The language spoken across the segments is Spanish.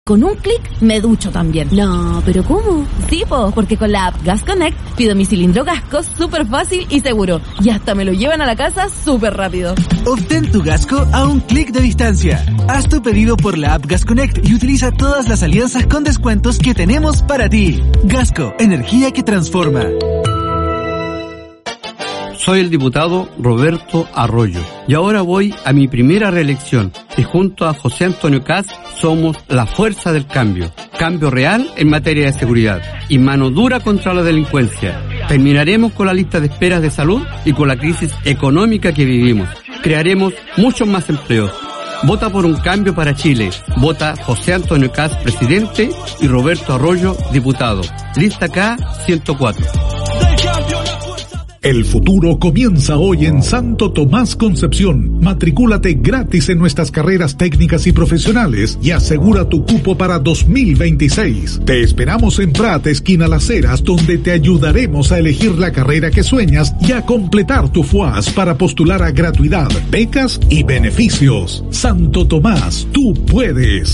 con un clic me ducho también. No, ¿pero cómo? Sí, porque con la app Gas Connect pido mi cilindro Gasco súper fácil y seguro. Y hasta me lo llevan a la casa súper rápido. Obtén tu Gasco a un clic de distancia. Haz tu pedido por la app Gas Connect y utiliza todas las alianzas con descuentos que tenemos para ti. Gasco, energía que transforma. Soy el diputado Roberto Arroyo y ahora voy a mi primera reelección y junto a José Antonio Kast somos la fuerza del cambio. Cambio real en materia de seguridad y mano dura contra la delincuencia. Terminaremos con la lista de esperas de salud y con la crisis económica que vivimos. Crearemos muchos más empleos. Vota por un cambio para Chile. Vota José Antonio Kast, presidente, y Roberto Arroyo, diputado. Lista K 104. El futuro comienza hoy en Santo Tomás Concepción. Matricúlate gratis en nuestras carreras técnicas y profesionales y asegura tu cupo para 2026. Te esperamos en Prat, esquina Las Heras, donde te ayudaremos a elegir la carrera que sueñas y a completar tu FUAS para postular a gratuidad, becas y beneficios. Santo Tomás, tú puedes.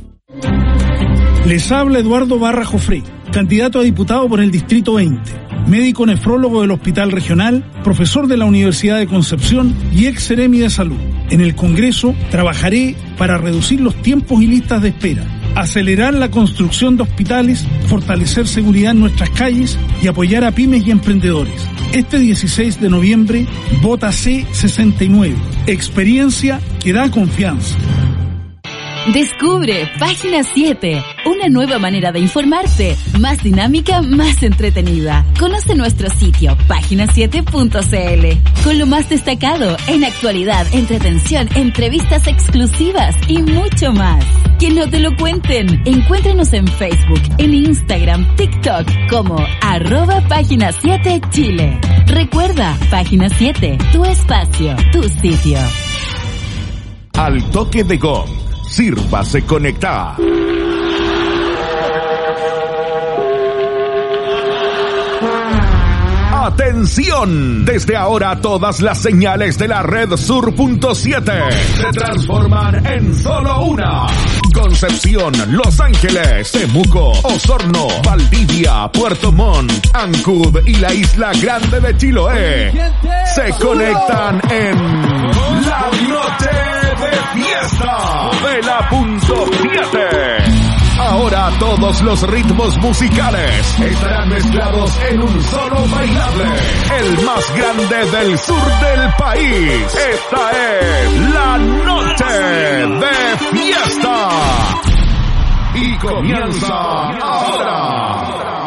Les habla Eduardo Barra Jofré, candidato a diputado por el Distrito 20. Médico nefrólogo del Hospital Regional, profesor de la Universidad de Concepción y ex seremi de Salud. En el Congreso trabajaré para reducir los tiempos y listas de espera, acelerar la construcción de hospitales, fortalecer seguridad en nuestras calles y apoyar a pymes y emprendedores. Este 16 de noviembre, vota C69. Experiencia que da confianza. Descubre Página 7, una nueva manera de informarte, más dinámica, más entretenida. Conoce nuestro sitio, página7.cl, con lo más destacado en actualidad, entretención, entrevistas exclusivas y mucho más. Que no te lo cuenten. Encuéntranos en Facebook, en Instagram, TikTok como @Página 7 Chile. Recuerda, Página 7, tu espacio, tu sitio. Al toque de gong. Sírvase conectar. ¡Atención! Desde ahora todas las señales de la red Sur.7 se transforman en solo una. Concepción, Los Ángeles, Temuco, Osorno, Valdivia, Puerto Montt, Ancud y la Isla Grande de Chiloé se conectan en La Noche de Fiesta de la .7. Ahora todos los ritmos musicales estarán mezclados en un solo bailable, el más grande del sur del país. Esta es La Noche de Fiesta. Y comienza ahora.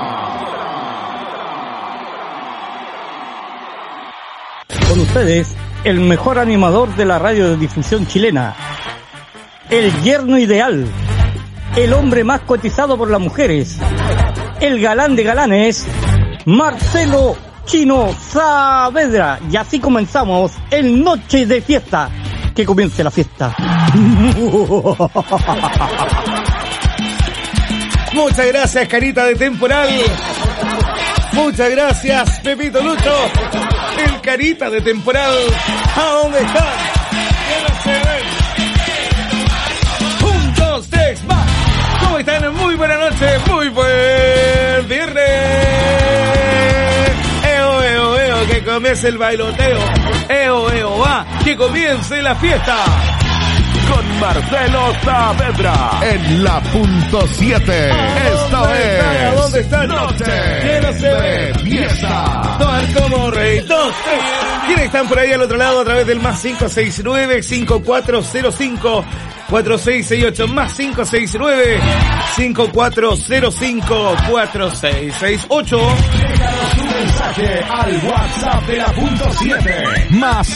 Con ustedes, el mejor animador de la radiodifusión chilena, el yerno ideal, el hombre más cotizado por las mujeres, el galán de galanes, Marcelo Chino Saavedra. Y así comenzamos el Noche de Fiesta. Que comience la fiesta. Muchas gracias, carita de temporal. Muchas gracias, Pepito Lucho. El carita de temporal. ¿A dónde están? Que no se ven. 1, 2, 3, va. ¿Cómo están? Muy buena noche, muy buen viernes. Eo, eo, eo, que comience el bailoteo. Eo, eo, va, que comience la fiesta. Con Marcelo Saavedra en la .7. Esto es ¿dónde están? Noche que no se ve. de Fiesta. Tomar como rey. 2, 3. ¿Quiénes están por ahí al otro lado a través del más 569-5405-4668? Más 569-5405-4668. Mensaje al WhatsApp de la .7 más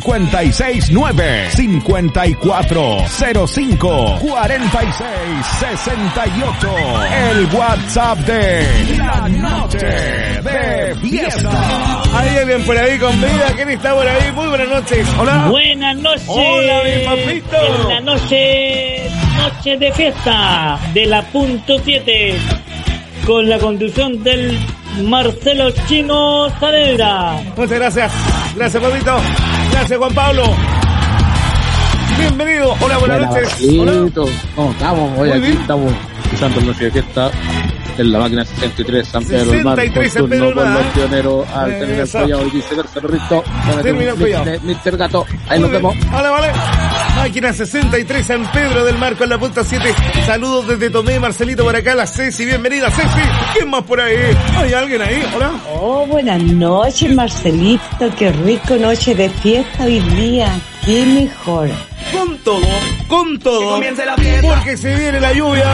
569-5405-4668. El WhatsApp de La Noche de Fiesta. ¿Hay alguien por ahí con vida? ¿Quién está por ahí? Muy buenas noches. Hola. Buenas noches. Hola, mi papito. En la noche de fiesta de la .7 con la conducción del Marcelo Chino Saavedra. Muchas gracias. Gracias, papito. Gracias, Juan Pablo. Bienvenido. Hola, buenas noches. Hola. ¿Cómo estamos? Hoy aquí estamos empezando el noche de fiesta en la máquina 63 San Pedro del Mar. 63 San Pedro del Mar. Con los pioneros al terminar el collado y viceversa, perrito. Termina el collado. Mr. Gato. Ahí nos vemos. Vale. Máquina 63 San Pedro del Mar con la punta 7. Saludos desde Tomé, Marcelito por acá, la Ceci. Bienvenida, Ceci. ¿Quién más por ahí? ¿Hay alguien ahí? Hola. Oh, buenas noches, Marcelito. Qué rico noche de fiesta hoy día. Qué mejor. Con todo. Porque se viene la lluvia.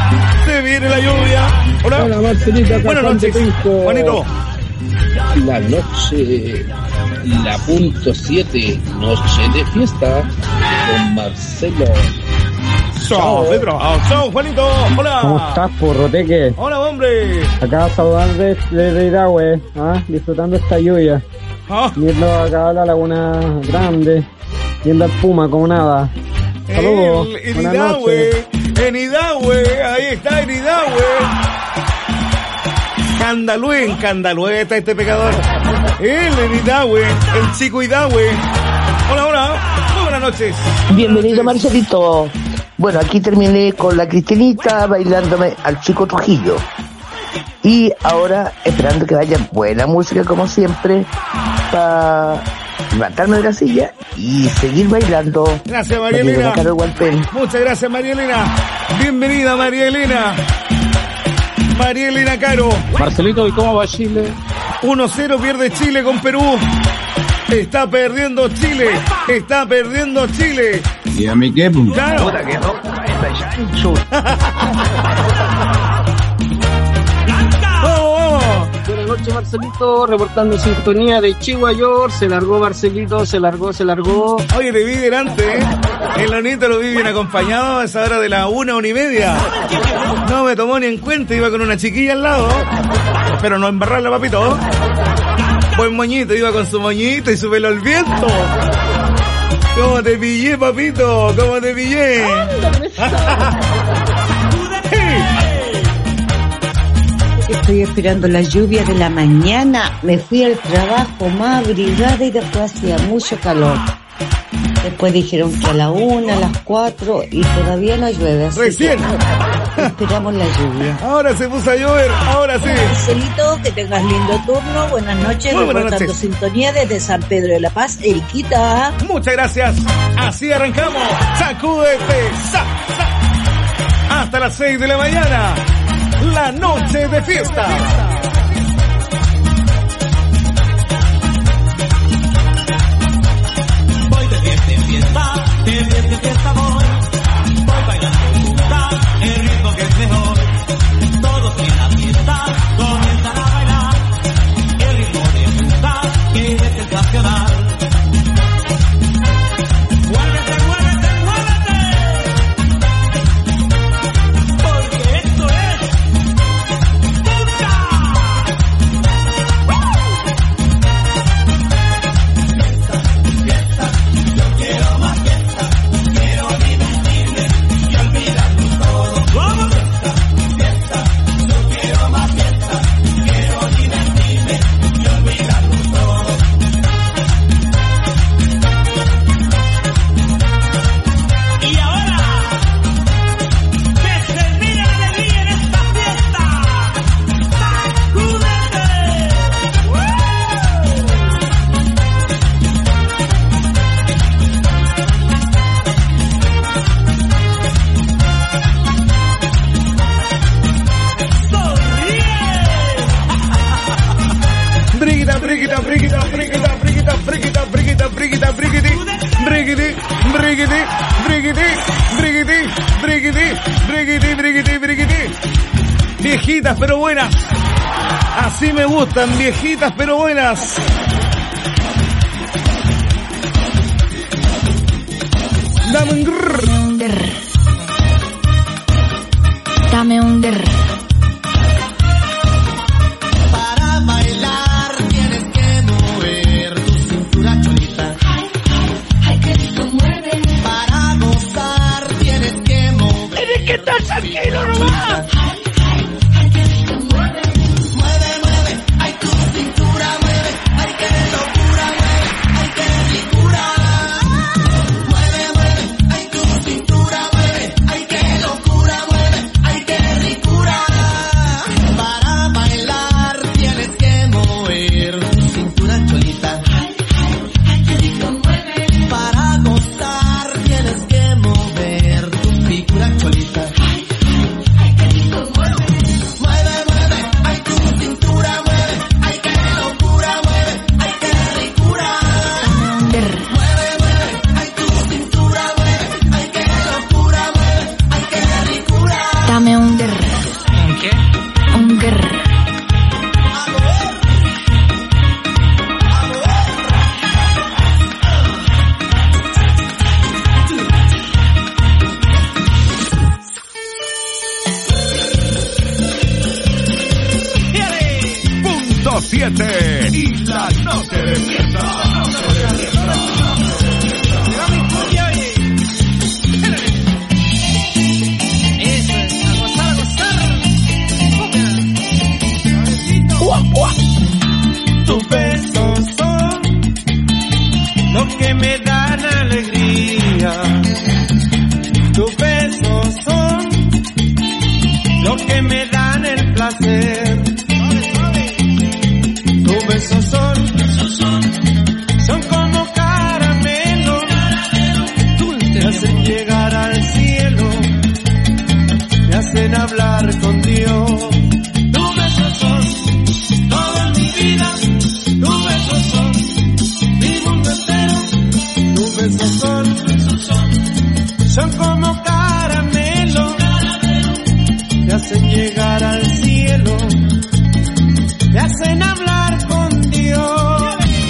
Hola. Hola, Marcelito. Buenas noches. Juanito. La noche, la punto 7, noche de fiesta con Marcelo. Chao, Pedro. Chao, Juanito. Hola. ¿Cómo estás, porroteque? Hola, hombre. Acá saludando desde Iragüe, disfrutando esta lluvia. Viendo acá la Laguna Grande, viendo al Puma como nada. Saludos. En Idahue, ahí está, en Idahue. Candalué está este pecador. Él en Idahue, el chico Idahue. Hola, muy buenas noches. Bienvenido, Marcelito. Bueno, aquí terminé con la Cristinita bailándome al chico Trujillo. Y ahora esperando que vaya buena música como siempre para levantarme de la silla y seguir bailando. Gracias, María Elena. Muchas gracias, María Elena. Bienvenida, María Elena. María Elena Caro. Marcelito, ¿y cómo va Chile? 1-0 pierde Chile con Perú. Está perdiendo Chile. ¿Y a mí qué? Claro. Puta que no, esta chancho. Buenas noches, Marcelito, reportando sintonía de Chihuahua. Se largó Marcelito, se largó. Oye, te vi delante, El Lonito lo vi bien acompañado a esa hora de la 1:30. No me tomó ni en cuenta, iba con una chiquilla al lado. Pero no embarrarla, papito. Buen moñito, iba con su moñito y su pelo al viento. ¿Cómo te pillé, papito? ¿Cómo te pillé? Estoy esperando la lluvia de la mañana. Me fui al trabajo más abrigada y después hacía mucho calor. Después dijeron que a la 1, a las 4 y todavía no llueve. Así recién. Esperamos la lluvia. Ahora se puso a llover, ahora sí. Marcelito, que tengas lindo turno. Buenas noches. Muy buenas noches. Sintonía desde San Pedro de la Paz, Eriquita. Muchas gracias. Así arrancamos. Sacúdete. Hasta las 6 de la mañana. La noche de fiesta. Voy de fiesta en fiesta, voy bailando junta, el ritmo que es mejor. Todos en la fiesta comienzan a bailar, el ritmo de junta que es sensacional. Viejitas pero buenas. Así me gustan, viejitas pero buenas. Dame un grrr. Dame un grrr. Para bailar tienes que mover tu cintura chulita. Ay, que rico mueve. Para gozar tienes que mover. Tienes que estar tranquilo nomás. 100.7 y la noche de fiesta. Tus besos son lo que me dan alegría. Tus besos son lo que me dan el placer. Tus besos son como caramelo, te hacen llegar al cielo, te hacen hablar con Dios. Tus besos son toda mi vida, tus besos son mi mundo entero. Tus besos son como caramelo, te hacen llegar al cielo, te hacen hablar con Dios.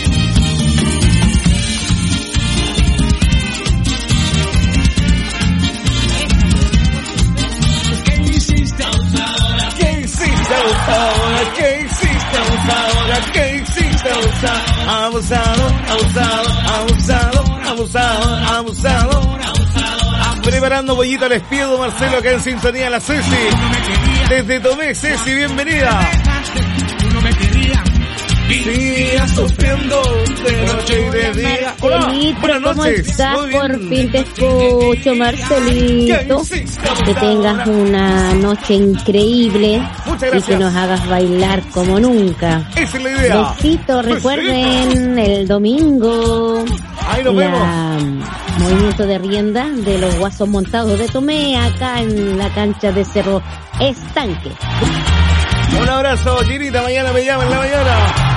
¿Qué hiciste abusadora? ¿Qué hiciste abusadora? ¿Qué hiciste abusadora? ¿Qué hiciste abusadora? Abusado, abusado, abusado, abusado, abusado. Preparando bollito al espiedo, Marcelo, acá en sintonía la Ceci. Desde Tomé, Ceci, bienvenida. No me quería. Sigue sufriendo de noche y de día. Hola, buenas ¿cómo noches. estás? Muy bien. Por fin te escucho, Marcelito. Que tengas una noche increíble. Muchas y gracias. que nos hagas bailar como nunca. Esa es la idea. Besitos, recuerden el domingo. Ahí nos vemos. Movimiento de rienda de los guasos montados de Tomé, acá en la cancha de Cerro Estanque. Un abrazo, Ginita, mañana me llama en la mañana.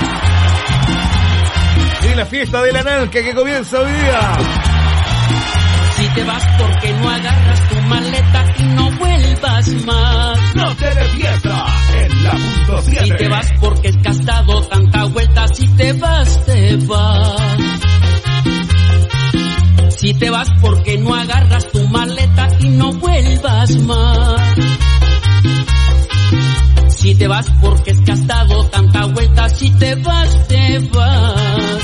Y la fiesta de la Nanca que comienza hoy día. Si te vas porque no agarras tu maleta y no vuelvas más. No te de fiesta en la punto 7. Si te vas porque es gastado tanta vuelta, si te vas, te vas. Si te vas porque no agarras tu maleta y no vuelvas más. Si te vas porque es gastado tanta vuelta, si te vas, te vas.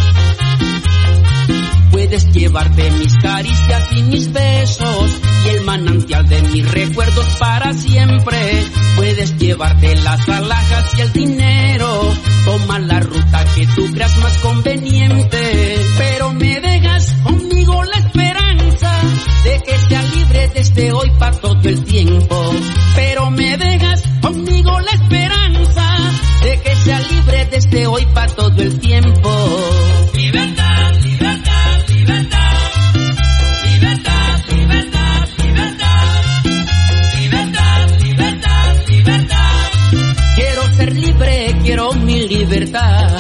Puedes llevarte mis caricias y mis besos y el manantial de mis recuerdos para siempre. Puedes llevarte las alhajas y el dinero. Toma la ruta que tú creas más conveniente. Pero me dejas conmigo la esperanza de que sea libre desde hoy para todo el tiempo. Pero me dejas conmigo la esperanza de que sea libre desde hoy para todo el tiempo. Libertad, libertad, libertad. Libertad, libertad, libertad. Libertad, libertad, libertad. Quiero ser libre, quiero mi libertad.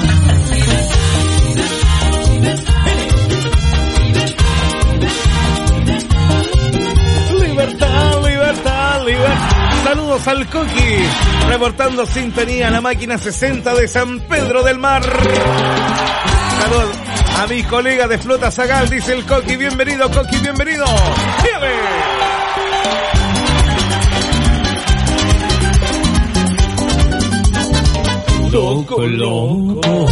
Libertad, libertad, libertad. Saludos al Coqui, reportando sintonía a la máquina 60 de San Pedro del Mar. Saludos a mis colegas de Flota Zagal, dice el Coqui. Bienvenido, Coqui, bienvenido. ¡Fíjate! Loco, loco.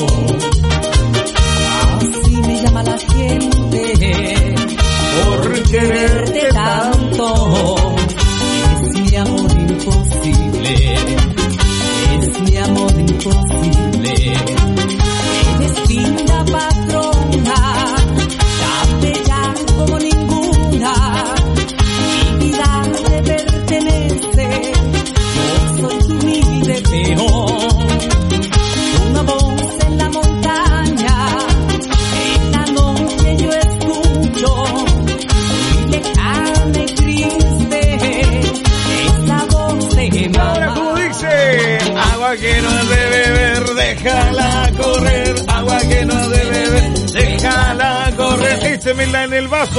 Así me llama la gente por quererte tanto. Es mi amor imposible. Es mi amor imposible. Eres linda patrona, tan bella como ninguna. Mi vida te pertenece. Yo soy tu humilde peón. Una voz en la montaña, en la noche yo escucho, muy lejana y triste, esa voz de mamá. Ahora como dice, agua que no has de beber, déjala correr. Agua que no has de beber, déjala correr. Échemela en el vaso.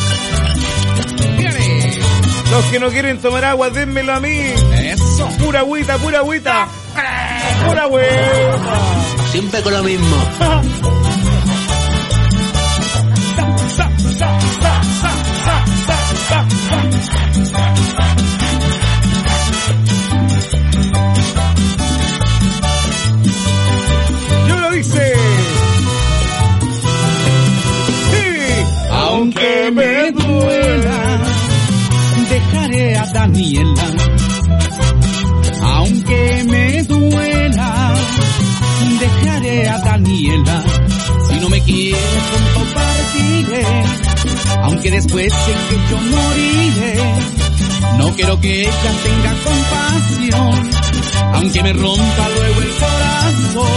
Los que no quieren tomar agua, dénmelo a mí. Eso. Pura agüita, pura agüita. Pura agüita. Siempre con lo mismo. Aunque me duela, dejaré a Daniela. Si no me quiere, pronto partiré. Aunque después sé que yo moriré. No quiero que ella tenga compasión, aunque me rompa luego el corazón.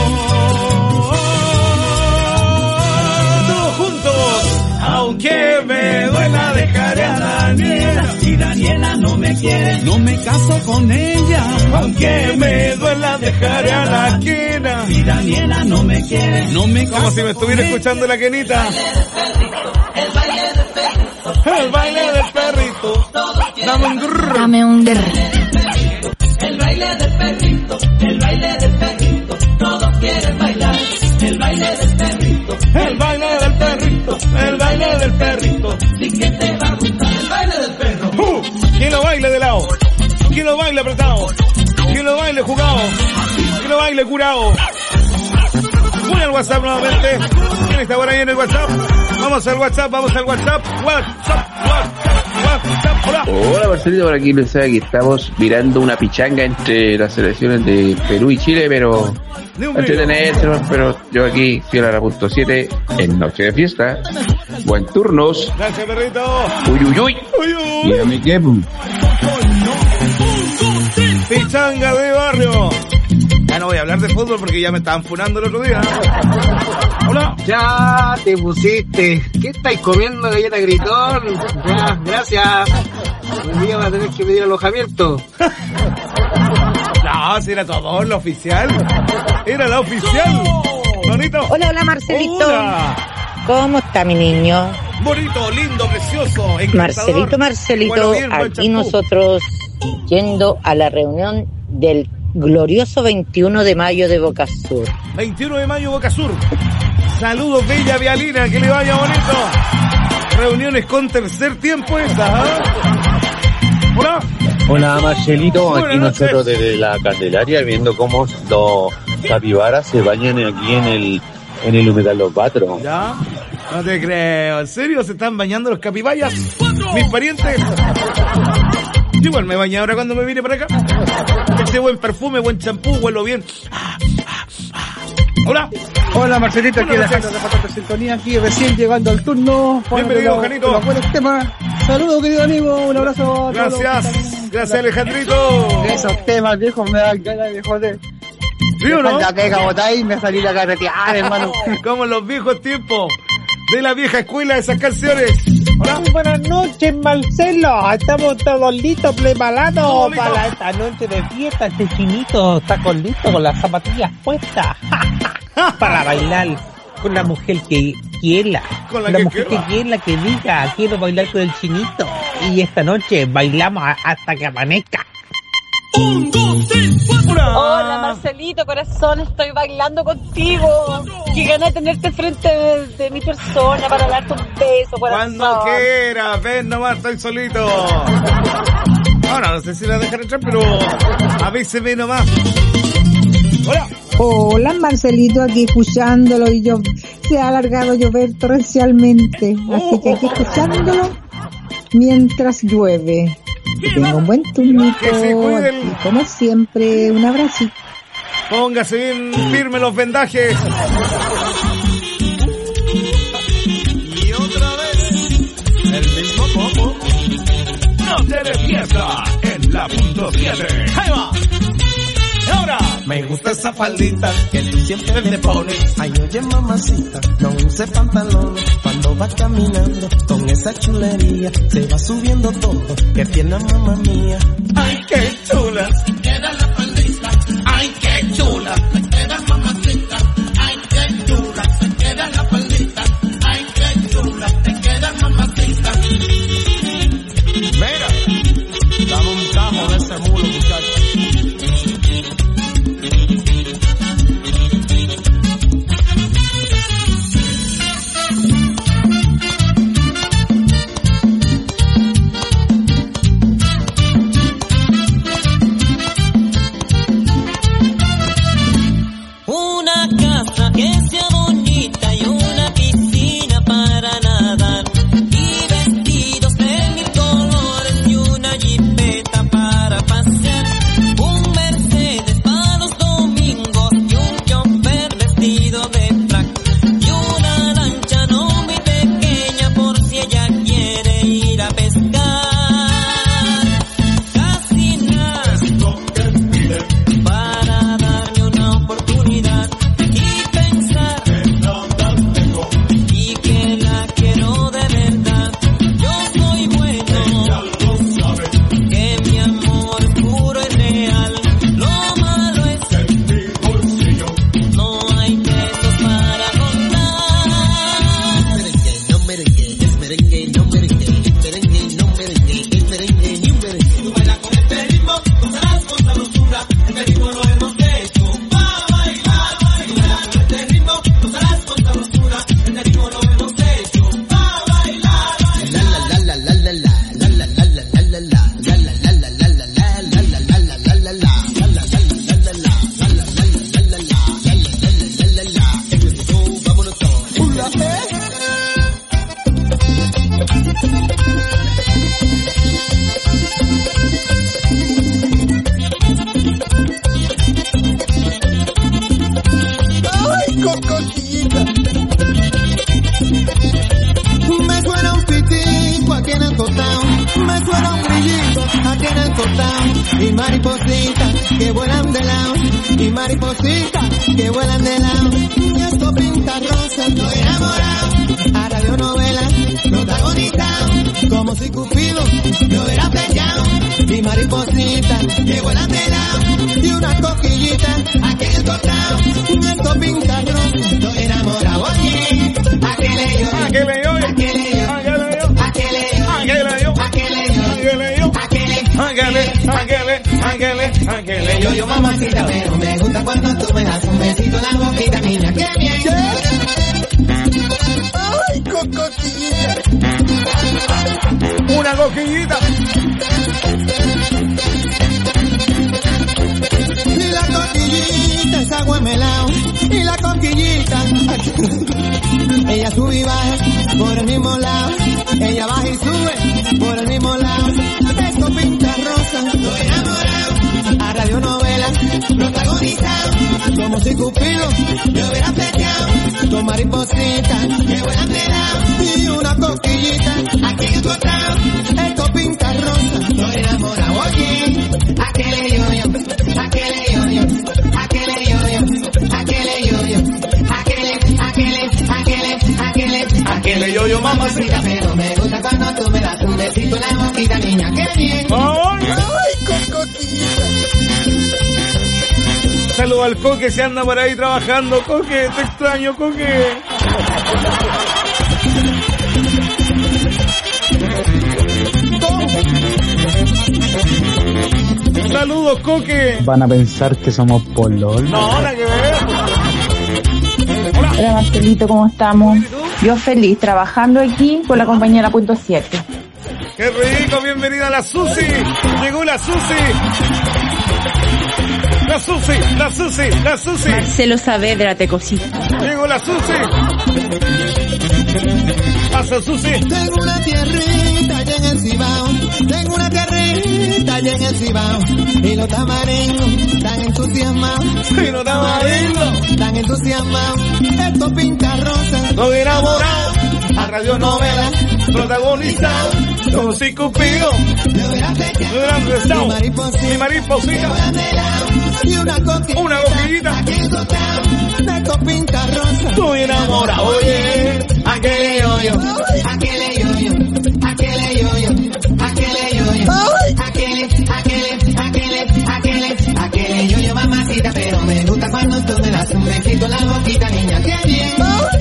Todos juntos. Aunque me duela, dejaré a Daniela. Si Daniela no me quiere, no me caso con ella. Aunque me duela, dejaré a la quena. Si Daniela no me quiere, no me caso. Como si me estuviera escuchando la quenita. El baile del perrito. El baile del perrito. Dame un grrr. Dame un grrr. El baile del perrito. El baile del perrito. Todos quieren bailar. El baile del perrito. El baile del perrito. El baile del perrito. Sí que te va a gustar el baile del perro. ¿Quién lo baile de lado? ¿Quién lo baile apretado? ¿Quién lo baile jugado? ¿Quién lo baile curado? Voy al WhatsApp nuevamente. ¿Quién está por ahí en el WhatsApp? Vamos al WhatsApp. WhatsApp. Hola. Hola Marcelito, por aquí pensaba que estamos mirando una pichanga entre las selecciones de Perú y Chile, pero entretenerse, pero yo aquí fiel a la punto 7 en Noche de Fiesta. Buen turnos. Gracias, perrito. Uy. Dígame qué. Pichanga de barrio. Ya no voy a hablar de fútbol porque ya me estaban funando el otro día. Hola. Ya te pusiste. ¿Qué estáis comiendo, galleta gritón? Ya, gracias. Un día va a tener que pedir alojamiento. No, si era todo lo oficial. Era la oficial. Bonito. Hola, Marcelito. Hola. ¿Cómo está mi niño? Bonito, lindo, precioso, encantador. Marcelito, bueno, bien, aquí nosotros yendo a la reunión del glorioso 21 de mayo de Boca Sur. 21 de mayo, Boca Sur. Saludos, bella Vialina, que le vaya bonito. Reuniones con tercer tiempo esta, ¿eh? Hola. Hola Marcelito, Buenas aquí noches. nosotros desde la Candelaria viendo cómo los capibaras se bañan aquí en el humedal Los Batros. ¿Ya? No te creo. ¿En serio se están bañando los capibayas? Mis parientes. Igual me bañé ahora cuando me vine para acá. Este buen perfume, buen champú, huelo bien. Hola. Hola Marcelito, aquí Buenas Alejandro noches. de Pato de Sintonía, aquí recién llegando al turno. Bienvenido, Janito. Los buenos temas. Saludos, querido amigo, un abrazo. a todos. Gracias Alejandrito. Esos temas viejos me dan ganas de joder. ¿Sí o no? La pega botada y me salí a carretear, hermano. Como en los viejos tiempos de la vieja escuela, esas canciones. Hola. Muy buenas noches, Marcelo. Estamos todos listos, preparados Todo listo. para esta noche de fiesta. Este chinito está con listo con las zapatillas puestas para bailar con la mujer que quiera. Con la la que mujer quiera. que quiera, que diga, quiero bailar con el chinito. Y esta noche bailamos hasta que amanezca. 1, 2, 3, 4. Hola Marcelito, corazón, estoy bailando contigo. Qué ganas de tenerte frente de mi persona para darte un beso, corazón. Cuando quieras, ven nomás, estoy solito. Ahora no sé si la dejaré entrar, pero avíseme nomás. Hola. Hola Marcelito, aquí escuchándolo y yo se ha alargado llover torrencialmente, así que aquí escuchándolo mientras llueve. Que tenga un buen turnito, Que se cuiden. y como siempre, un abracito. Póngase bien firme los vendajes. Y otra vez, el mismo combo. Noche de fiesta en la punto 7. Ahí va. Y ahora. Me gusta esa faldita que tú siempre te pones. Ay, oye mamacita, no use pantalón. Cuando vas caminando con esa chulería, se va subiendo todo. Que tiene mamá mía. Ay, qué chula. Queda la faldita. Ay, qué chula. Se queda mamacita. Ay, qué chula. Se queda la faldita. Ay, qué chula. Se queda mamacita. Mira, dame un tajo de ese mulo, muchacho. Una casa que sea bonita y una piscina para nadar y vestidos de mil colores y una jipeta para cortado, y maripositas que vuelan de lado, y maripositas que vuelan de lado. Esto pinta rosa, estoy enamorado, a radionovela protagonizado, como si Cupido lo hubiera peleado, y maripositas que vuelan de lado, y una coquillita aquí en el costado. Esto pinta rosa, estoy enamorado. Oye, aquele yo, aquele yo, aquele yo, aquele yo, aquele yo, aquele yo, aquele yo, mamacita, pero me gusta cuando tú me das un besito en la boquita, niña, qué bien. Ay, coquillita. Una coquillita. Y la coquillita es agua melao, y la coquillita ella sube y baja por el mismo lado, ella baja y sube por el mismo lado. Esto pinta rosa, estoy enamorado, a radionovela protagonizado, como si Cupido me hubiera peleado, con maripositas que vuelan de lado, y una coquillita aquí en el costado. Esto pinta rosa, estoy enamorado. Oye, aquele yo, aquele yo, aquele yo, aquele yo, aquele yo, mamacita, pero me gusta cuando tú me das un besito en la boquita, niña, qué bien. Ay, coquillita. Saludo al Coque, se anda por ahí trabajando. Coque, te extraño, Coque. Saludos, Coque. Van a pensar que somos polol. No, nada que ver. Hola Marcelito, ¿cómo estamos? Yo feliz, trabajando aquí con la compañera Punto 7. ¡Qué rico! Bienvenida a la Susi. Llegó la Susi. La Susi, la Susi, la Susi. Marcelo Saavedra, te cosita. Llegó la Susi. Pasa, Susi. Tengo una tierrita allá en el Cibao, tengo una tierrita allá en el Cibao, y los tamaringos tan entusiasmados, y los tamaringos tan entusiasmados. Esto pinta rosa, estoy enamorado, a radionovela protagonizado, como si Cupido me hubiera besado, mi mariposita, y una coquillita. Esto pinta rosa, estoy enamorado. Oye, aquele yo, aquele yo, aquele yo, aquele yo, aquele yo, mamacita, pero me gusta cuando tú me das un besito en la boquita, niña, qué bien.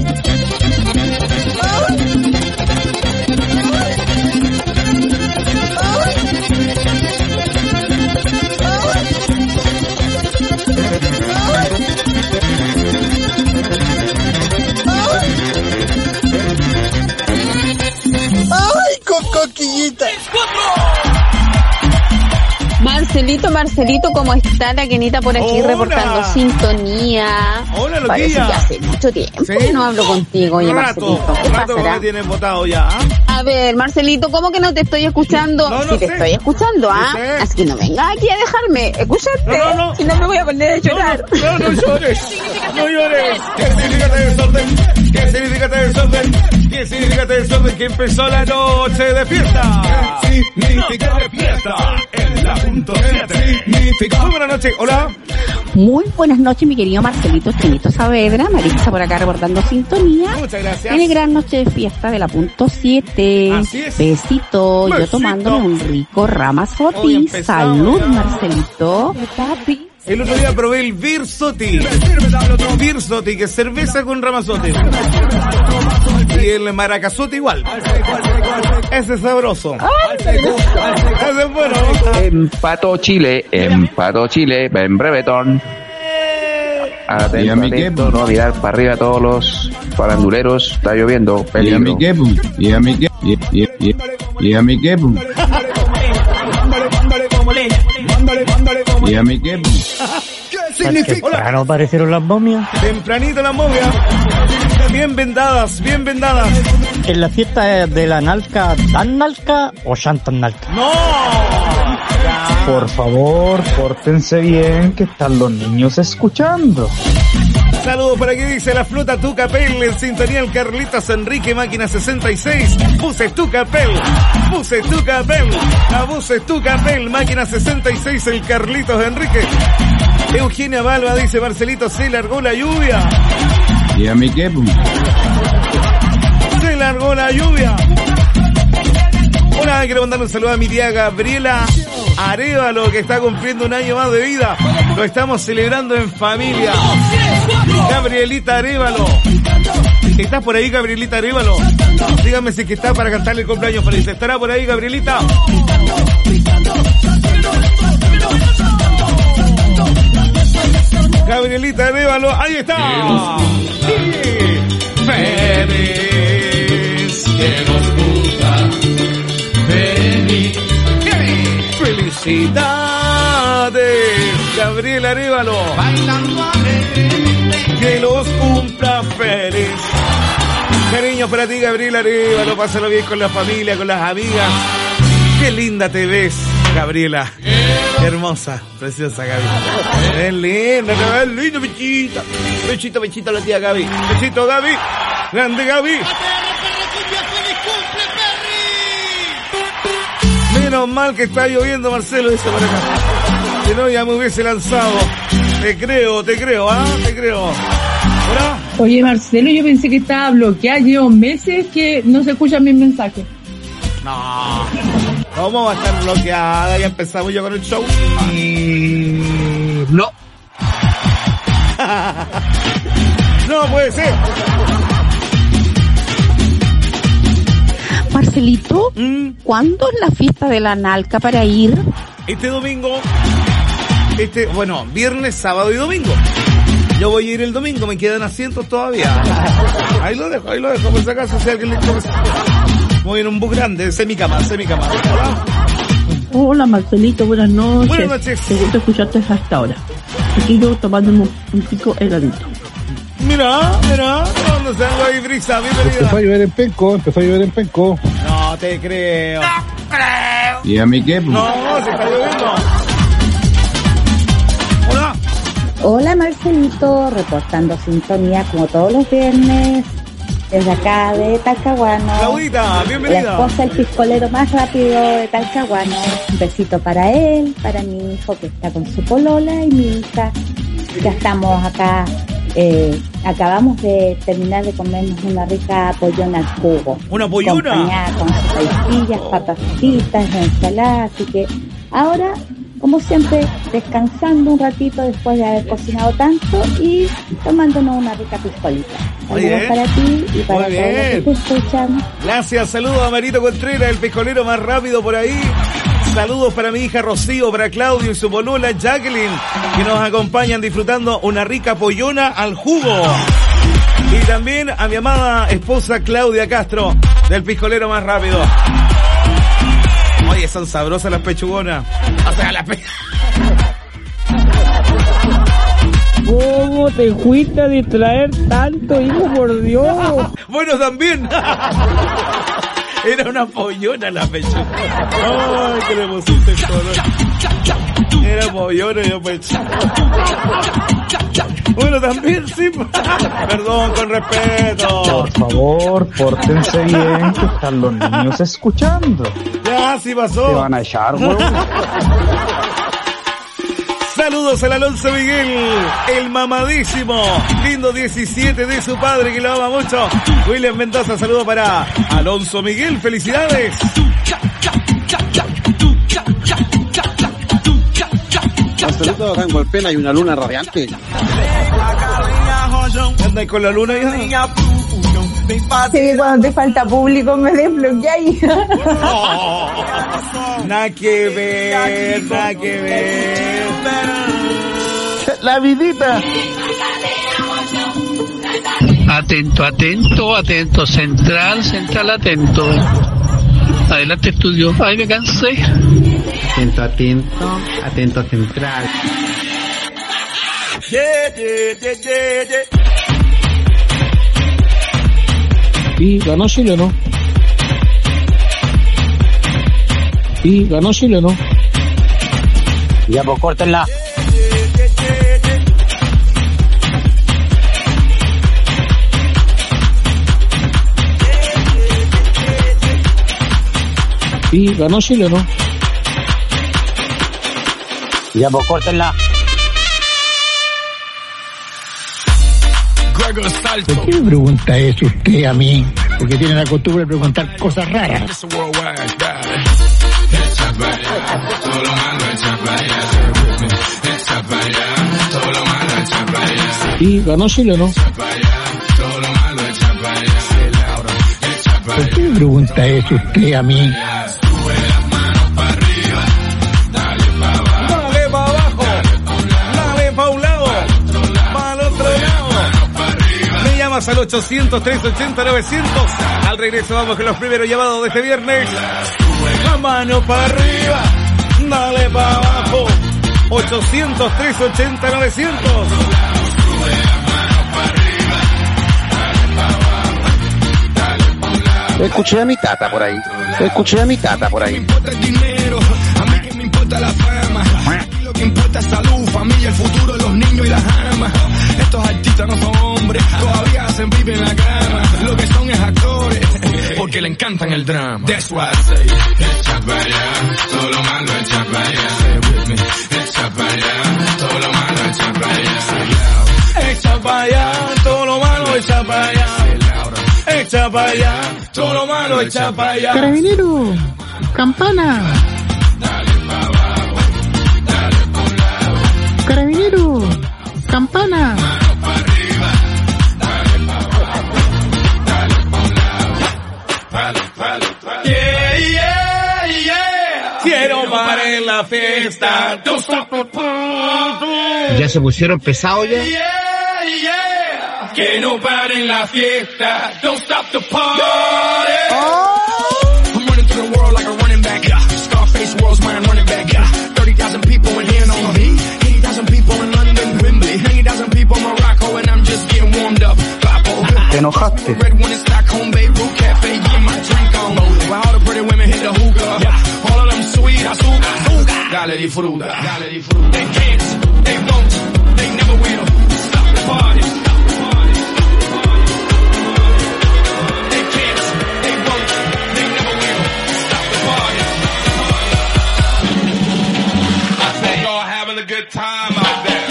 ¡Ay, coquillita! Marcelito, ¿cómo está la Kenita por aquí? Hola. Reportando sintonía? Hola, loquilla. Parece que hace mucho tiempo que no hablo contigo, oye, Marcelito. ¿Qué rato pasará? que me tienes votado ya. A ver, Marcelito, ¿cómo que no te estoy escuchando? No sí, te sé. estoy escuchando, ¿ah? sé. Así que no vengas aquí a dejarme. Escúchate. No. Si no me voy a poner a llorar. No llores. No llores. ¿Qué significa este desorden? ¿Qué significa este desorden? ¿Qué significa este desorden que empezó la noche de fiesta? ¿Qué significa de fiesta? En la punto 7. Muy buenas noches. Hola. Muy buenas noches, mi querido Marcelito Chinito Saavedra. Marisa por acá reportando sintonía. Muchas gracias. Tiene gran noche de fiesta de la punto 7. Así es. Besito. Yo tomándome un rico Hoy Ramazotti. empezamos Salud, ya. Marcelito. Papi. El otro día probé el Virsotti. Virsotti, que es cerveza con Ramazotti. Y el Maracazotti igual. Ese es sabroso. Ese es bueno. Empató Chile, en brevetón. Atento, no mirar para arriba todos los faranduleros, está lloviendo, peligro. ¿Y a mi qué? ¿Y a mi qué? ¿Y a mi qué? ¿Qué significa? Temprano aparecieron las momias. Tempranito las momias. Bien vendadas, bien vendadas. En la fiesta de la Nalca, ¿dan Nalca o chantan Nalca? ¡No! Por favor, pórtense bien, que están los niños escuchando. Saludos por aquí, dice la flota Tucapel, en sintonía el Carlitos Enrique, máquina 66. Buses Tucapel, buses Tucapel, a buses Tucapel, máquina 66, el Carlitos Enrique. Eugenia Balba dice, Marcelito, se largó la lluvia. ¿Y a mí qué? Se largó la lluvia. Hola, quiero mandarle un saludo a mi tía Gabriela Arévalo, que está cumpliendo un año más de vida. Lo estamos celebrando en familia. Gabrielita Arévalo. ¿Estás por ahí, Gabrielita Arévalo? Dígame si que está para cantarle el cumpleaños feliz. ¿Estará por ahí, Gabrielita? Gabrielita Arévalo, ahí está. Feliz, que nos gusta. Felicidades, Gabriel Arévalo. Que los cumpla feliz. Cariño para ti, Gabriel Arévalo. Pásalo bien con la familia, con las amigas. Qué linda te ves, Gabriela. Hermosa, preciosa Gaby. Es linda, es linda, bichita. Bechito, bechito a la tía Gaby. Bechito, Gaby. Grande Gaby. Menos mal que está lloviendo, Marcelo, dice por acá. Si no, ya me hubiese lanzado. Te creo, ¿ah? Te creo. ¿Hola? Oye, Marcelo, yo pensé que estaba bloqueada. Llevo meses que no se escuchan mis mensajes. No. ¿Cómo va a estar bloqueada? Ya empezamos yo con el show. No. No puede ser. Marcelito, ¿cuándo es la fiesta de la Nalca para ir? Este domingo, viernes, sábado y domingo. Yo voy a ir el domingo, me quedan asientos todavía. Ahí lo dejo, por si acaso, si alguien le interesa. Voy en un bus grande, semicama. Hola Marcelito, buenas noches. Buenas noches. Te gusta escucharte hasta ahora. Aquí yo tomando un pico heladito. Mira, ¿dónde salgo ahí, Brisa? Bienvenida. Empezó a llover en Penco. No te creo. ¿Y a mí qué? No, se está lloviendo. Hola. Hola Marcelito, reportando sintonía como todos los viernes. Desde acá de Talcahuano. Claudita, bienvenida. La esposa del piscolero más rápido de Talcahuano. Un besito para él, para mi hijo que está con su polola y mi hija. Ya estamos acá, acabamos de terminar de comernos una rica pollona al jugo. ¿Una pollona? Acompañada con salsillas, papas fritas, ensalada. Así que ahora, como siempre, descansando un ratito después de haber cocinado tanto y tomándonos una rica piscolita. Saludos para ti y para todos los que te escuchan. Gracias, saludos a Marito Contreras, el piscolero más rápido por ahí. Saludos para mi hija Rocío, para Claudio y su polola Jacqueline, que nos acompañan disfrutando una rica pollona al jugo. Y también a mi amada esposa Claudia Castro, del piscolero más rápido. Oye, son sabrosas las pechugonas. O sea, las ¿Cómo te fuiste a distraer tanto, hijo, por Dios? Bueno, también. Era una pollona la pechuga. Ay, que le pusiste el color. Era pollona y yo pechuga. Bueno, también sí. Perdón, con respeto. Por favor, pórtense bien, que están los niños escuchando. Ya, sí pasó. Te van a echar, huevón. Saludos al Alonso Miguel, el mamadísimo, lindo 17 de su padre que lo ama mucho. William Mendoza, saludo para Alonso Miguel, felicidades. Marcelito, acá en Golpena hay una luna radiante. ¿Anda con la luna ya? Sí, cuando te falta público me desbloqueáis. Nada que ver, nada que ver. La vidita. Atento, atento, atento, central, atento. Adelante, estudio. Ay, me cansé. Atento, atento, atento, central. Y ganó chileno. Ya, pues, córtenla. Sí, ganó Chile, ¿no? Ya, pues córtenla. ¿Por qué me pregunta eso usted a mí? Porque tiene la costumbre de preguntar cosas raras. Sí, ganó Chile, ¿no? ¿Por qué me pregunta eso usted a mí? Dale para abajo, dale para un lado, para el otro lado. Me llamas al 800-380-900. Al regreso vamos con los primeros llamados de este viernes. La mano para arriba, dale para abajo. 800-380-900. Escuché a mi tata por ahí. Escuché a mi tata por ahí. A mí que me importa la fama. Aquí lo que importa es salud, familia, el futuro de los niños y las armas. Estos artistas no son hombres, todavía hacen pipi en la cama. Lo que son es actores, porque le encantan el drama. That's why I say, echa para allá, todo lo malo echa para allá. Say with me, echa para allá, todo lo malo echa para allá. Echa para allá, todo lo malo echa para allá. Echa para allá, todo lo malo echa para allá. Carabinero, campana. Carabinero, campana. Yeah, yeah, yeah. Quiero parar en la fiesta. Don't stop the party. ¿Ya se pusieron pesados ya? Yeah, yeah. Que no paren la fiesta. Don't stop the party. I'm running through the world like a running back. Scarface world's mine running back. 30,000 people in here know me. 80,000 people in London, Wembley. 90,000 people in Morocco, and I'm just getting warmed up. Te enojaste. Red one in Stockholm, Beirut Cafe, get my drink on. While all the pretty women hit the hookah. All of them sweet, azúcar. Dale disfruta, dale disfruta. They can't, they won't, they never will. Stop the party. They can't, they won't, they never will. Stop the party. I think y'all having a good time out there.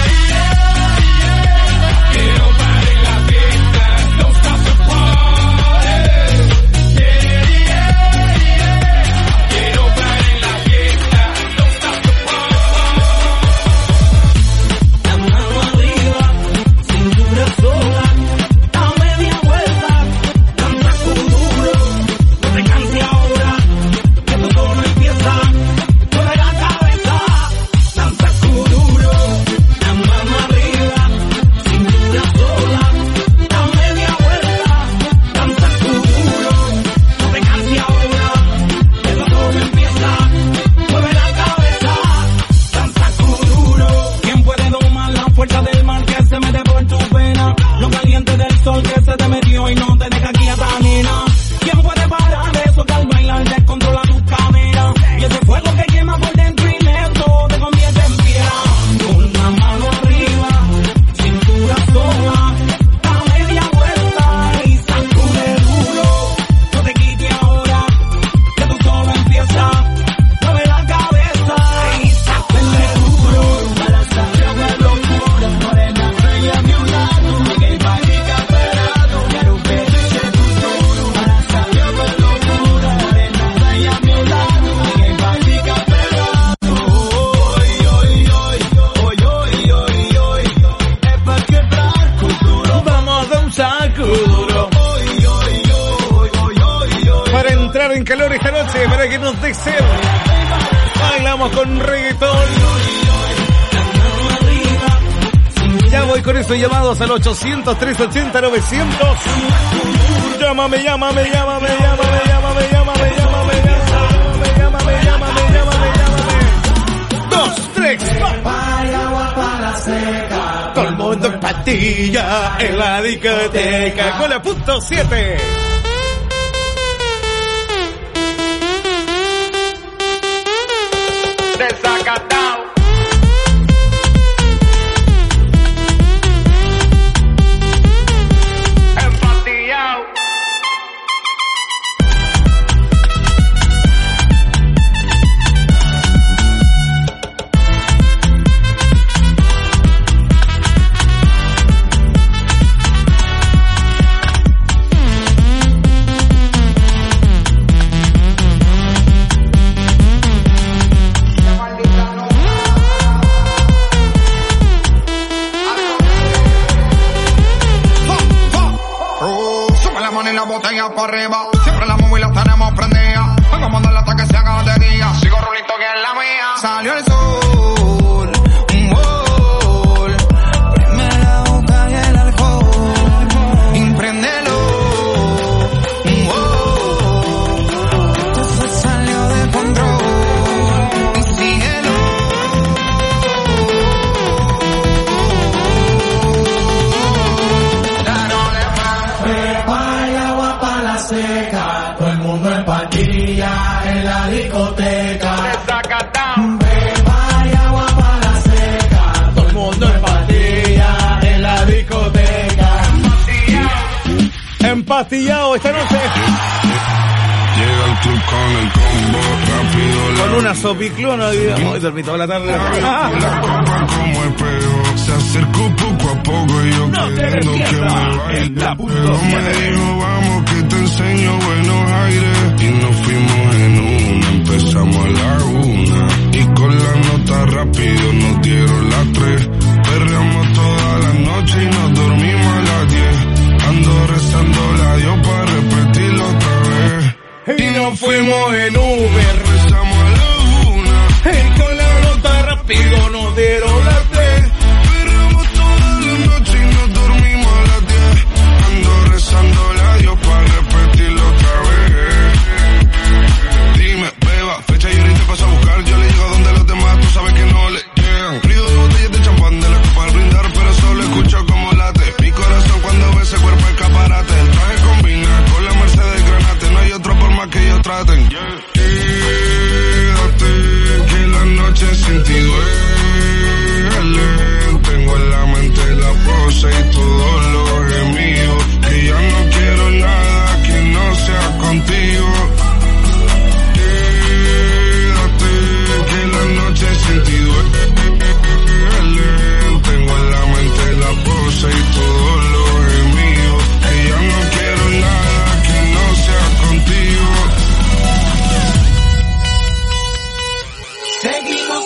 En calor esta noche para que nos dé sed. Bailamos con reggaetón. Ya voy con esos llamados al 800-380-900. Llámame, llámame, llámame, llámame, llámame, llámame, llámame, llámame, llámame, llámame. 2, 3, todo el mundo en patilla en la discoteca con la punto 7. Desacatado. Empatillado. María por arriba. Siempre las móviles las tenemos prendidas. Vengo a mandarle hasta que se haga de día. Sigo rulito que es la mía. Salió el sol. Prime la boca y el alcohol. Impréndelo. Esto se salió de control. Y síguelo. Pepa y agua para la seca, todo el mundo en patilla en la discoteca. Pepa y agua para la seca, todo el mundo en patilla en la discoteca. Empastillado esta noche. Llega el club con el combo rápido. Con una sopiclona hoy dormí toda la tarde. La copa como espejo. Se acercó poco a poco y yo queriendo que me baile. Pero me dijo, vamos que te enseño buenos aires. Y nos fuimos en una, empezamos a la 1. Y con la nota rápido nos dieron las 3. Perreamos toda la noche y nos dormimos a las 10. Ando rezando la Dios para repetirlo otra vez. Y nos fuimos en Uber. Rezamos a la 1. Y con la nota rápido nos dieron las 3. Perreamos toda la noche y nos dormimos a las 10. Ando rezando la Dios para repetirlo otra vez. Dime, beba, fecha y ahorita paso a buscar. Yo le llego donde los demás, tú sabes que no le llegan. Frío de botellas de champán de la copa al brindar, pero solo escucho como late mi corazón cuando ve ese cuerpo escaparate. El traje combina con la Mercedes Granate. No hay otra forma que ellos traten. Quédate, que la noche sin ti duele. Tengo en la mente la pose y todos los gemidos. Que ya no quiero nada que no sea contigo. Quédate, que la noche sin ti duele. Tengo en la mente la pose y todos los gemidos. Que ya no quiero nada que no sea contigo. Seguimos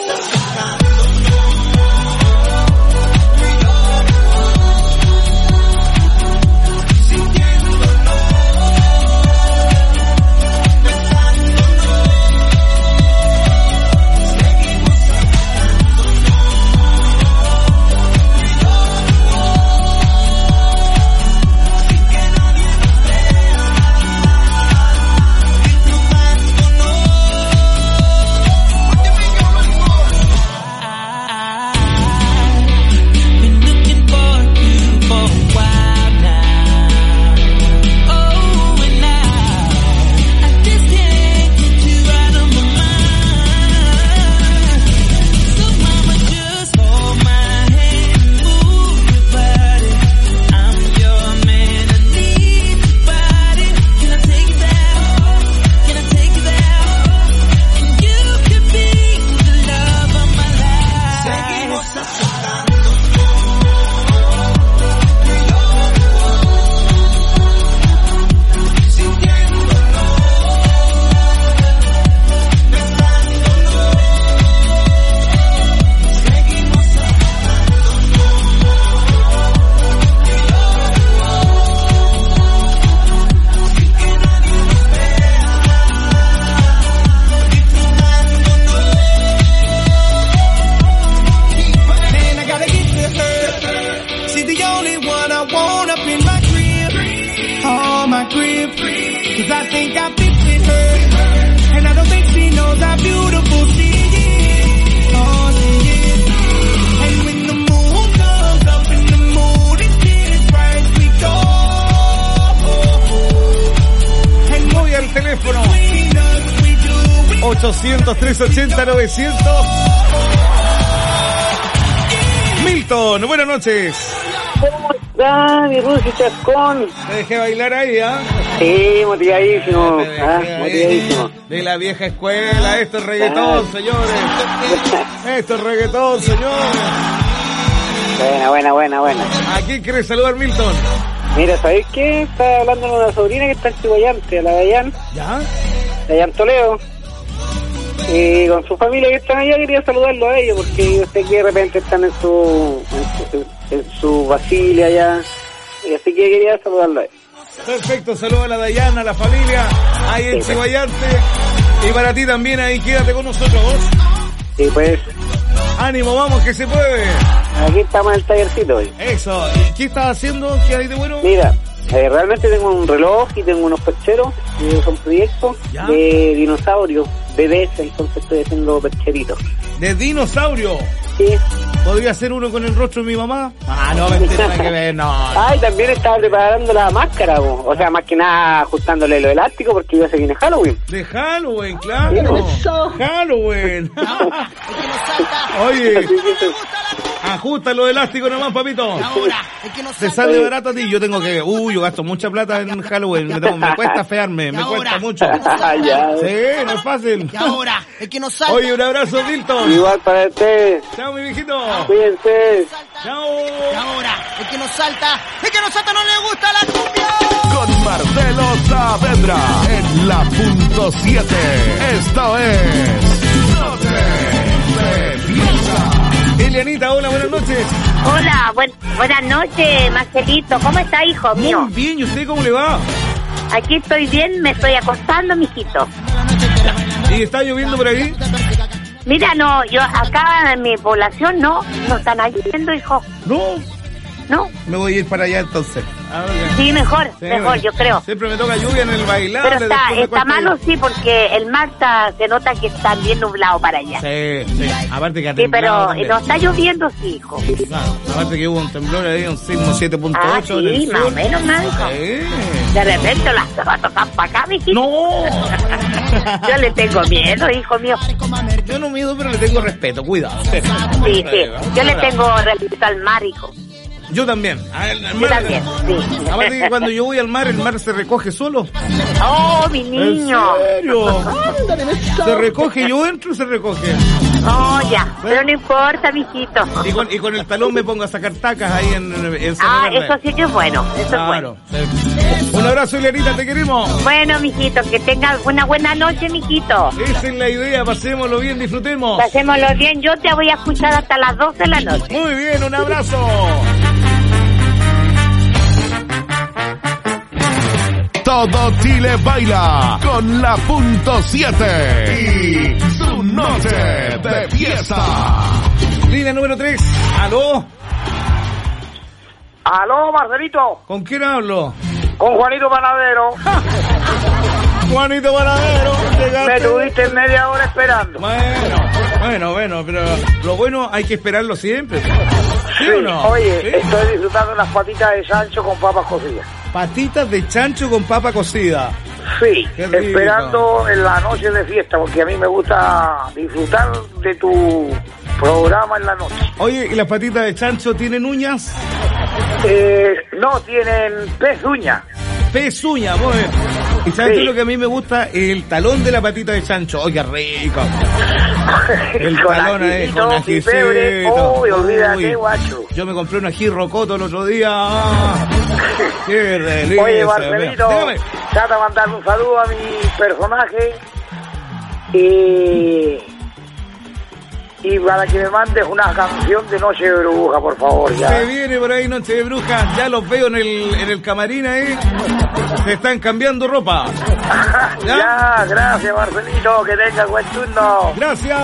Voy al teléfono 800-380-900. Milton, buenas noches. ¿Cómo está mi Rusi Chascón? Te dejé bailar ahí, ¿ah? Sí, motivadísimo. Motivadísimo. De la vieja escuela, esto es reggaetón, señores. Esto es reggaetón, señores. Buena. ¿A quién querés saludar, Milton? Mira, ¿sabés qué? Estaba hablando con una sobrina que está en Chihuayante, a la Dayan. ¿Ya? Dayan Toledo. Y con su familia que están allá quería saludarlo a ellos, porque yo sé que de repente están en su Basilia allá. Y así que quería saludarlo a ellos. Perfecto, saludos a la Dayana, a la familia, ahí en Chihuayante. Y para ti también ahí, quédate con nosotros. Sí, pues. Ánimo, vamos, que se puede. Aquí estamos en el tallercito hoy. Eso, ¿qué estás haciendo? ¿Qué hay de bueno? Mira, realmente tengo un reloj y tengo unos percheros, son proyectos de dinosaurios, bebés, entonces estoy haciendo percheritos. ¿De dinosaurio? Sí. ¿Podría ser uno con el rostro de mi mamá? Ah, no, mentira, nada que ver, no. Ay, también estaba preparando la máscara, o sea, más que nada ajustándole lo elástico porque ya se viene Halloween. De Halloween, claro. Halloween. Oye, ajusta lo elástico nomás, papito. Se sale barato a ti. Yo tengo que, yo gasto mucha plata en Halloween. Me cuesta fearme, me cuesta mucho. Sí, no es fácil. Y ahora, es que no salta. Oye, un abrazo, Milton. Igual para usted. Chao, mi viejito. Cuídense. Chao. Y ahora, es que no salta no le gusta la cumbia. Con Marcelo Saavedra en la punto 7. Esto es Noche de Fiesta. Elianita, hola, buenas noches. Hola, buenas noches, Marcelito. ¿Cómo está, hijo mío? Muy bien, ¿y usted cómo le va? Aquí estoy bien, me estoy acostando, mijito. ¿Y está lloviendo por ahí? Mira, no, yo acá en mi población no están lloviendo, hijo. No. Me voy a ir para allá entonces. Sí, mejor, yo creo. Siempre me toca lluvia en el bailable. Pero está malo, sí, porque el mar se nota que está bien nublado para allá. Sí. Aparte que ha sí, temblado pero no está lloviendo, sí, hijo. Claro, aparte que hubo un temblor ahí, un sismo 7.8 sí, en el sur. Más o menos, hijo. Sí. De repente las zapatos están para acá, mijito. ¡No! Yo le tengo miedo, hijo mío. Yo no miedo, pero le tengo respeto, cuidado. Sí. Yo le tengo respeto al mar, hijo. Yo también. Yo también, sí. Aparte que cuando yo voy al mar, el mar se recoge solo. Oh, mi niño. ¿En serio? Se recoge, yo entro y se recoge. Oh, ya. Pero no importa, mijito. Y con el talón me pongo a sacar tacas ahí en Cerro Verde. Eso sí que es bueno. Eso es bueno. Sí. Un abrazo, Elianita, te queremos. Bueno, mijito, que tengas una buena noche, mijito. Esa es la idea, pasémoslo bien, disfrutemos. Pasémoslo bien, yo te voy a escuchar hasta las 12 de la noche. Muy bien, un abrazo. Todo Chile baila con la punto 7 y su noche de fiesta. Línea número 3. ¿Aló? Aló, Marcelito. ¿Con quién hablo? Con Juanito Panadero. Juanito Panadero. Me tuviste media hora esperando. Bueno, pero lo bueno hay que esperarlo siempre. ¿Sí o no? Oye, ¿sí? Estoy disfrutando unas patitas de chancho con papas cocidas. Patitas de chancho con papa cocida. Sí, esperando en la noche de fiesta, porque a mí me gusta disfrutar de tu programa en la noche. Oye, ¿y las patitas de chancho tienen uñas? No, tienen pezuña. Pezuña, muy bien. ¿Y sabes qué lo que a mí me gusta? El talón de la patita de chancho. ¡Oh, qué rico! El talón ahí con ajicito. ¡Uy, olvídate, guacho! Yo me compré un ají rocoto el otro día. ¡Qué delicia! Oye, Marcelito, trata de mandar un saludo a mi personaje y para que me mandes una canción de Noche de Bruja, por favor, ya. Se viene por ahí Noche de Bruja, ya los veo en el camarín ahí. Se están cambiando ropa. ¿Ya? Gracias, Marcelito, que tenga buen turno. Gracias.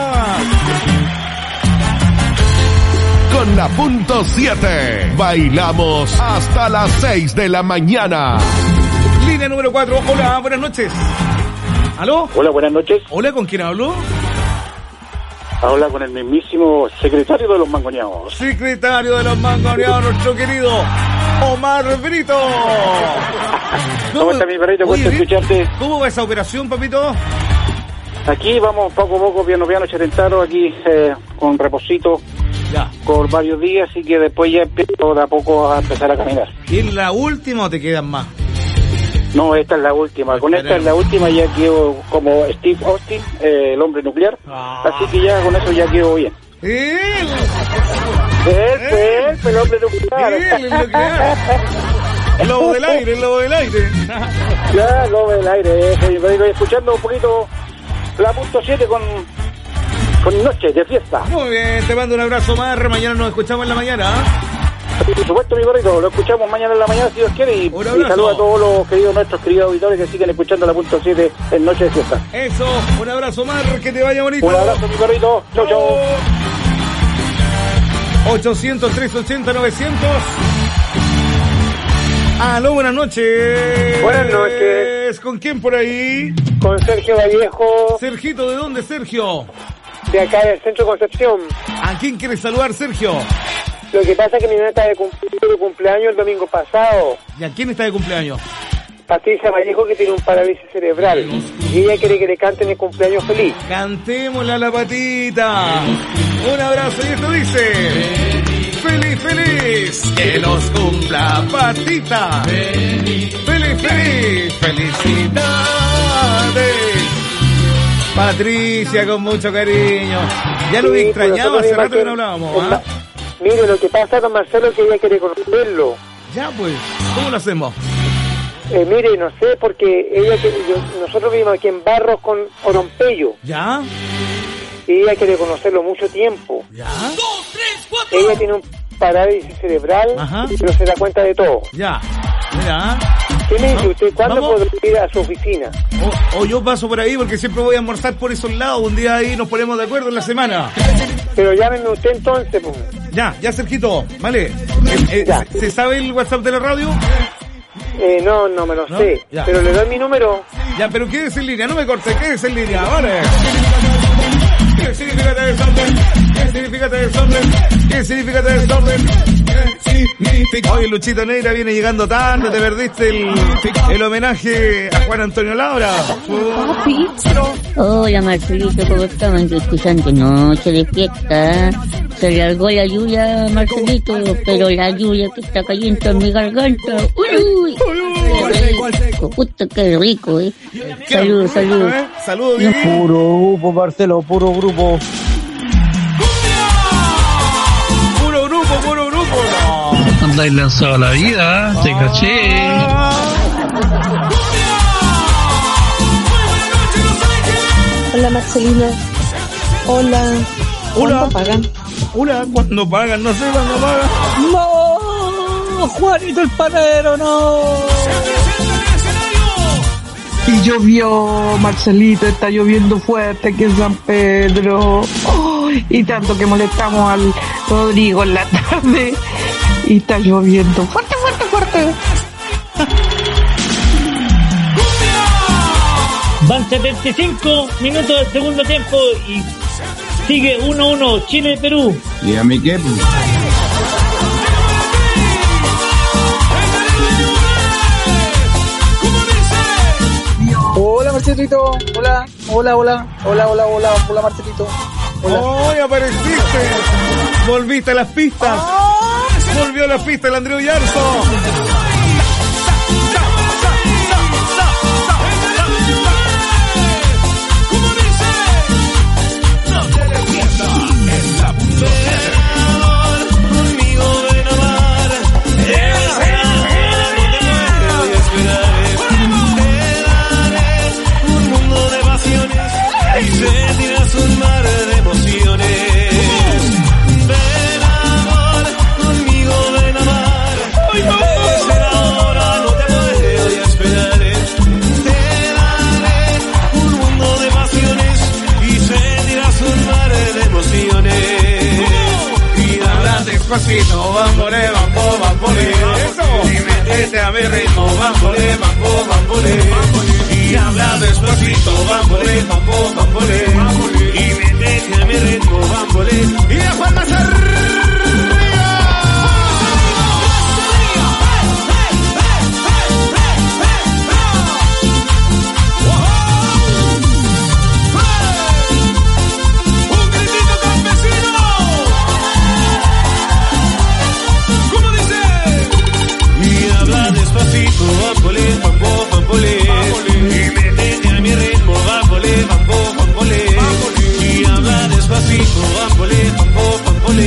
Con la punto 7 bailamos hasta las 6 de la mañana. Línea número 4. Hola, buenas noches. ¿Aló? Hola, buenas noches. Hola, ¿con quién hablo? Habla con el mismísimo secretario de los mangoneados. Secretario de los mangoneados, nuestro querido Omar Brito. ¿Cómo está mi perrito? Cuesta escucharte. ¿Cómo va esa operación, papito? Aquí vamos poco a poco, piano, chetentaro, aquí con reposito. Ya. Por varios días, así que después ya empiezo de a poco a empezar a caminar. ¿Y en la última o te quedan más? No, esta es la última. Con esta es la última, ya quedo como Steve Austin, el hombre nuclear. Así que ya con eso ya quedo bien. Él, el hombre nuclear. El nuclear. El lobo del aire, el lobo del aire. Ya, el lobo del aire. Estoy escuchando un poquito la punto 7 con Noche de Fiesta. Muy bien, te mando un abrazo más. Mañana nos escuchamos en la mañana. Por supuesto, mi perrito, lo escuchamos mañana en la mañana, si Dios quiere, y saludo a todos los queridos, nuestros queridos auditores que siguen escuchando la punto 7 en Noche de Fiesta. Eso, un abrazo, Mar, que te vaya bonito. Un abrazo, mi perrito. Chau, chau. 800-380-900. Aló, buenas noches. Buenas noches. ¿Con quién por ahí? Con Sergio Vallejo. Sergito, ¿de dónde, Sergio? De acá, del Centro Concepción. ¿A quién quieres saludar, Sergio? Lo que pasa es que mi nena está de cumpleaños el domingo pasado. ¿Y a quién está de cumpleaños? Patricia Vallejo, que tiene un parálisis cerebral. Y ella quiere que le canten el cumpleaños feliz. Cantémosle a la patita. Un abrazo, y esto dice... ¡Feliz, feliz! ¡Que los cumpla Patita! ¡Feliz, feliz! ¡Felicidades! Patricia, con mucho cariño. Ya lo extrañaba, hace rato que no hablábamos. ¿Ah? Mire, lo que pasa con Marcelo es que ella quiere conocerlo. Ya, pues, ¿cómo lo hacemos? Mire, no sé, porque nosotros vivimos aquí en Barros con Orompello. ¿Ya? Y ella quiere conocerlo mucho tiempo. ¿Ya? Ella tiene un parálisis cerebral, pero se da cuenta de todo. Ya, mira. ¿Qué me dice usted? ¿Cuándo podrá ir a su oficina? O yo paso por ahí porque siempre voy a almorzar por esos lados. Un día ahí nos ponemos de acuerdo en la semana. Pero llámenme usted entonces, pues. Ya, Sergito, vale. ¿Se sabe el WhatsApp de la radio? No me lo sé. Ya. Pero le doy mi número. Ya, pero quédese en línea, no me corte, quédese en línea, vale. ¿Qué significa desorden? ¿Qué significa desorden? ¿Qué significa desorden? Oye, Luchito Neira viene llegando tarde, te perdiste el homenaje a Juan Antonio Laura. Hola, Marcelito, ¿cómo estaban escuchando? Noche de Fiesta. Se largó la lluvia, Marcelito, pero la lluvia que está cayendo en mi garganta. ¡Uy! Puta, qué rico, ¿eh? Saludos. Saludos, Puro grupo, Marcelo, puro grupo. Puro grupo, no. Andáis lanzado a la vida, te caché. Hola, Marcelina. Hola. ¿Cuándo pagan? Hola, ¿cuándo pagan? No sé cuándo pagan. ¡No! ¡Juanito el panadero, no! Y llovió, Marcelito, está lloviendo fuerte aquí en San Pedro. Oh, y tanto que molestamos al Rodrigo en la tarde. Y está lloviendo fuerte. Van 75 minutos del segundo tiempo y sigue 1-1 Chile-Perú. ¿Y a mí qué? Hola, Marcelito. Hola, Marcelito. Hola. ¡Hoy apareciste! Volviste a las pistas. Volvió a las pistas el Andreu Yarzo. Y se tiras un mar de emociones. Ven amor, conmigo ven a amar. Debe ser ahora, no te puedo y esperaré. Te daré un mundo de pasiones y se tiras un mar de emociones. Y habla despacito, bambole, bambole. Y métete a mi ritmo, bambole. Y habla despacito, bambole. Y métete a mi ritmo, bambole. Y la palma se ¡Un gritito campesino! ¿Cómo dice? Y habla despacito, bambole. Y métete a mi ritmo, bambole. Y habla despacito, bambole.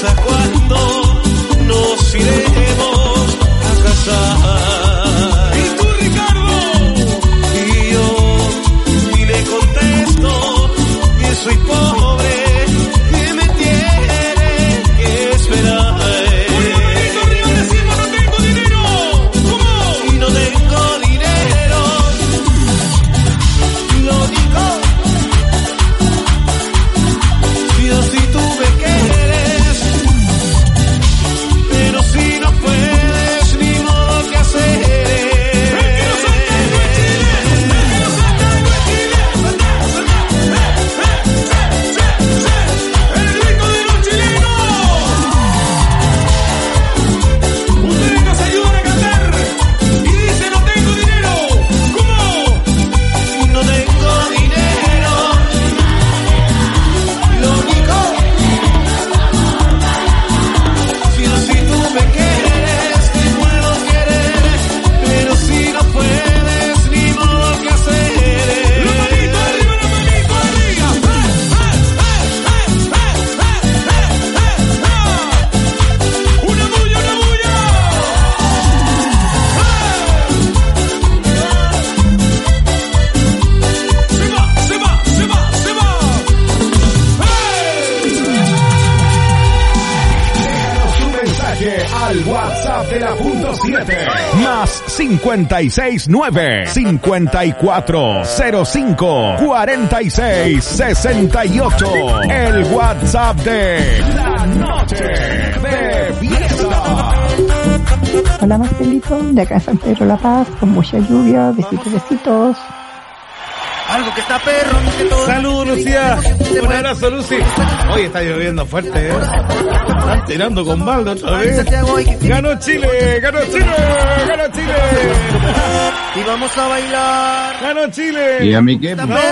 piensa cuándo nos iremos a casar. ¿Y tú, Ricardo? Y yo, y le contesto que soy pobre, que me tiene que esperar. Al WhatsApp de la punto 7 más 569-5405-4668. El WhatsApp de la noche de fiesta. Hola Marcelito, de acá de San Pedro La Paz, con mucha lluvia, besitos, besitos. Algo que está perro, que todo. Saludos, Lucía. Un abrazo, Lucy. Hoy está lloviendo fuerte, Están tirando con balde otra vez. Ganó Chile, ganó Chile, ganó Chile. Y vamos a bailar. Ganó Chile. ¿Y a mí qué?